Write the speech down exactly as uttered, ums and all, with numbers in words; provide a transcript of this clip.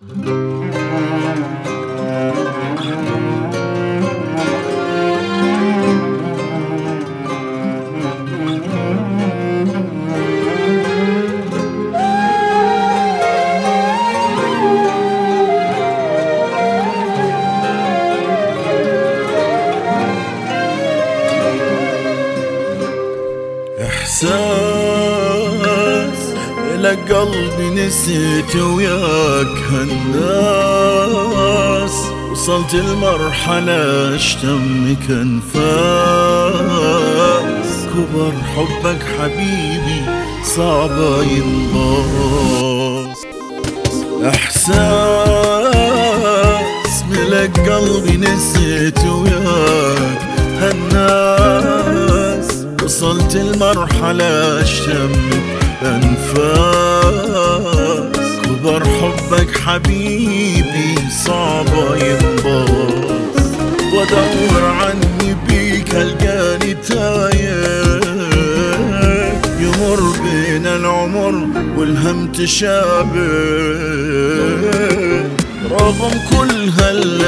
إحساس لك قلبي نسيت وياك هالناس، وصلت المرحلة اشتمك انفاس، كبر حبك حبيبي صعبة ينباس. إحساس ملك قلبي نسيت وياك هالناس، وصلت المرحلة اشتمك أنفاس، كبر حبك حبيبي صعبة ينباس. وادور عني بيك القاني تايه، يمر بين العمر والهم تشابه، رغم كل هال